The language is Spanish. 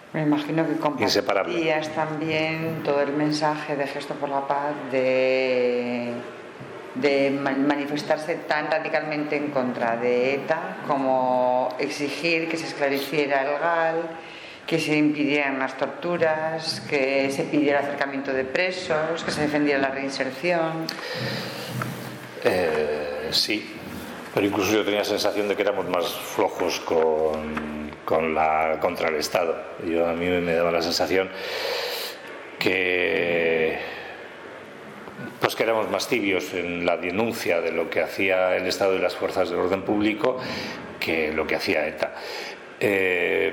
Me imagino que inseparable. compartías también todo el mensaje de Gesto por la Paz de manifestarse tan radicalmente en contra de ETA como exigir que se esclareciera el GAL, que se impidieran las torturas, que se pidiera el acercamiento de presos, que se defendiera la reinserción. Sí, pero incluso yo tenía la sensación de que éramos más flojos contra el Estado. A mí me daba la sensación que éramos más tibios en la denuncia de lo que hacía el Estado y las fuerzas del orden público que lo que hacía ETA.